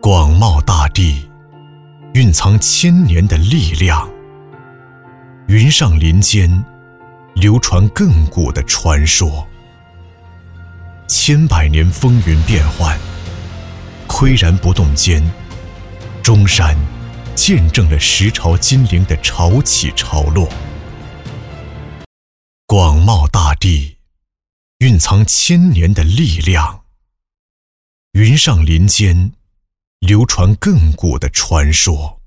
广袤大地，蕴藏千年的力量。云上林间，流传亘古的传说。千百年风云变幻，岿然不动间，中山见证了十朝金陵的潮起潮落。广袤大地，蕴藏千年的力量。云上林间，流传亘古的传说。